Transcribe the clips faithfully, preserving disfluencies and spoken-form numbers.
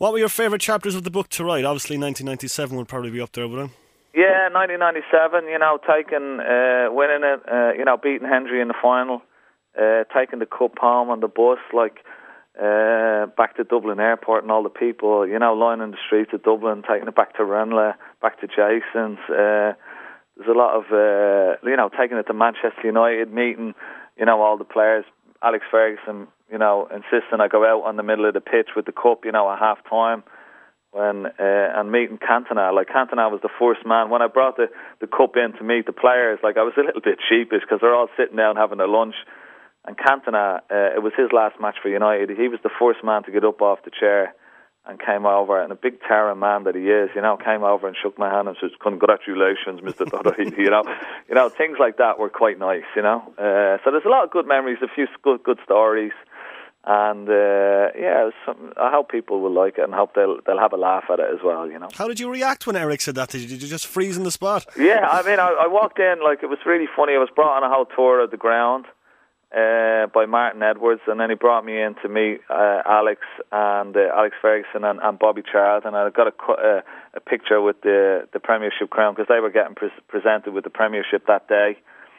What were your favourite chapters of the book to write? Obviously nineteen ninety-seven would probably be up there, would it? Yeah, nineteen ninety-seven, you know, taking, uh, winning it, uh, you know, beating Hendry in the final, uh, taking the cup home on the bus, like, uh, back to Dublin Airport and all the people, you know, lining the streets of Dublin, taking it back to Renla, back to Jason's. Uh, there's a lot of, uh, you know, taking it to Manchester United, meeting, you know, all the players. Alex Ferguson, you know, insisting I go out on the middle of the pitch with the cup, you know, at half time. When uh, and meeting Cantona, like Cantona was the first man. When I brought the, the cup in to meet the players, like I was a little bit sheepish because they're all sitting down having their lunch. And Cantona, uh, it was his last match for United. He was the first man to get up off the chair and came over. And a big terror man that he is, you know, came over and shook my hand and said, "Congratulations, Mister Doherty." you know, you know, things like that were quite nice. You know, uh, so there's a lot of good memories, a few good good stories. And uh, yeah, it was some, I hope people will like it and hope they'll they'll have a laugh at it as well. You know. How did you react when Eric said that? Did you, did you just freeze in the spot? Yeah, I mean, I, I walked in like it was really funny. I was brought on a whole tour of the ground uh, by Martin Edwards, and then he brought me in to meet uh, Alex and uh, Alex Ferguson and, and Bobby Charlton. And I got a, a, a picture with the the Premiership crown because they were getting pre- presented with the Premiership that day.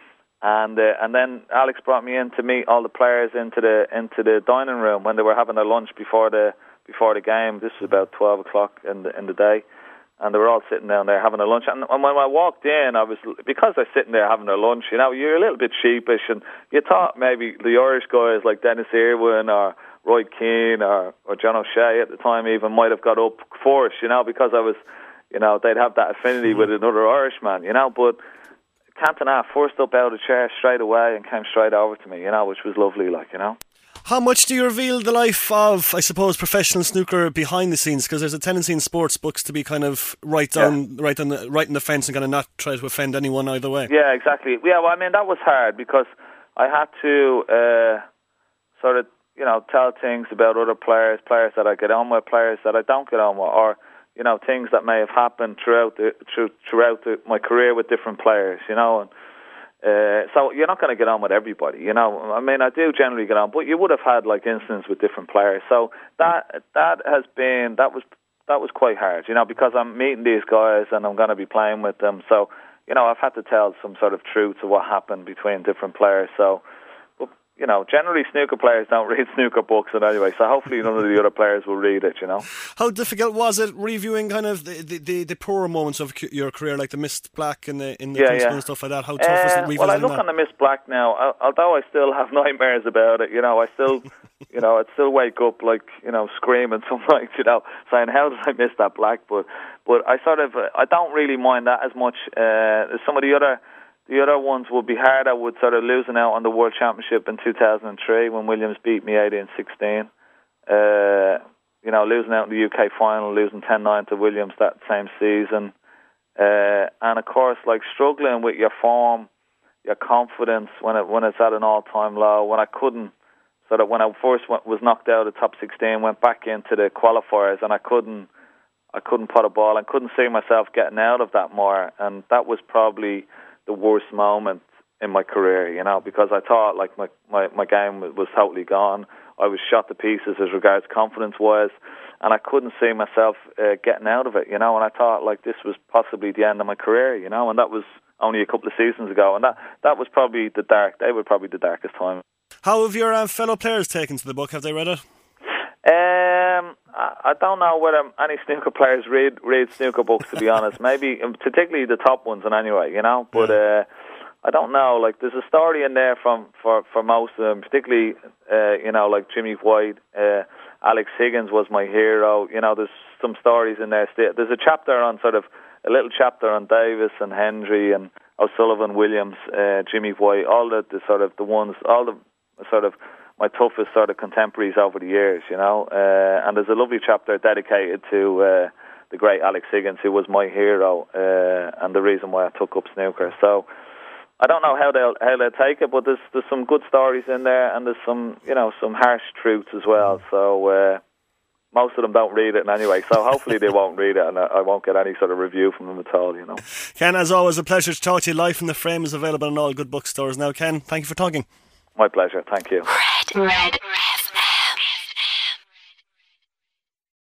And uh, and then Alex brought me in to meet all the players into the into the dining room when they were having their lunch before the before the game. This was about twelve o'clock in the in the day, and they were all sitting down there having their lunch. And, and when I walked in, I was because they're sitting there having their lunch. You know, you're a little bit sheepish, and you thought maybe the Irish guys like Dennis Irwin or Roy Keane or or John O'Shea at the time even might have got up first. You know, because I was, you know, they'd have that affinity with another Irishman. You know, but Cantona forced up out of the chair straight away and came straight over to me, you know, which was lovely, like, you know. How much do you reveal the life of, I suppose, professional snooker behind the scenes? Because there's a tendency in sports books to be kind of right down, yeah. right on the, right in the fence and kind of not try to offend anyone either way. Yeah, exactly. Yeah, well, I mean, that was hard because I had to uh, sort of, you know, tell things about other players, players that I get on with, players that I don't get on with, or you know, things that may have happened throughout the, through, throughout the, my career with different players, you know. And uh, so you're not going to get on with everybody, you know. I mean, I do generally get on, but you would have had like incidents with different players. So that that has been that was that was quite hard, you know, because I'm meeting these guys and I'm going to be playing with them. So you know, I've had to tell some sort of truth to what happened between different players. So. You know, generally snooker players don't read snooker books in any way, so hopefully none of the other players will read it, you know. How difficult was it reviewing kind of the the, the, the poorer moments of your career, like the missed black and the, in the yeah, yeah. and stuff like that? How tough uh, was it revisiting Well, I look that? on the missed black now, although I still have nightmares about it, you know, I still, you know, I'd still wake up like, you know, screaming some nights, you know, saying, how did I miss that black? But, but I sort of, I don't really mind that as much uh, as some of the other The other ones would be hard. I would sort of losing out on the World Championship in two thousand three when Williams beat me eighteen sixteen. Uh, you know, losing out in the U K final, losing ten nine to Williams that same season. Uh, and of course, like struggling with your form, your confidence when it when it's at an all-time low. When I couldn't, sort of when I first went, was knocked out of the top sixteen, went back into the qualifiers, and I couldn't, I couldn't put a ball. I couldn't see myself getting out of that more, and that was probably the worst moment in my career, you know, because I thought like my, my, my game was totally gone. I was shot to pieces as regards confidence-wise, and I couldn't see myself uh, getting out of it, you know, and I thought like this was possibly the end of my career, you know, and that was only a couple of seasons ago, and that, that was probably the dark, they were probably the darkest time. How have your uh, fellow players taken to the book? Have they read it? Um, I, I don't know whether any snooker players read read snooker books, to be honest. Maybe, particularly the top ones, in any way, you know. But uh, I don't know. Like, there's a story in there from for, for most of them, particularly, uh, you know, like Jimmy White, uh, Alex Higgins was my hero. You know, there's some stories in there. There's a chapter on sort of a little chapter on Davis and Hendry and O'Sullivan, Williams, uh, Jimmy White, all the, the sort of the ones, all the sort of my toughest sort of contemporaries over the years, you know. Uh, and there's a lovely chapter dedicated to uh, the great Alex Higgins, who was my hero uh, and the reason why I took up snooker. So I don't know how they'll how they'll take it, but there's there's some good stories in there, and there's some you know some harsh truths as well. So uh, most of them don't read it in any way. So hopefully they won't read it, and I won't get any sort of review from them at all. You know. Ken, as always, a pleasure to talk to you. Life in the Frame is available in all good bookstores now. Ken, thank you for talking. My pleasure. Thank you. Red, red, red.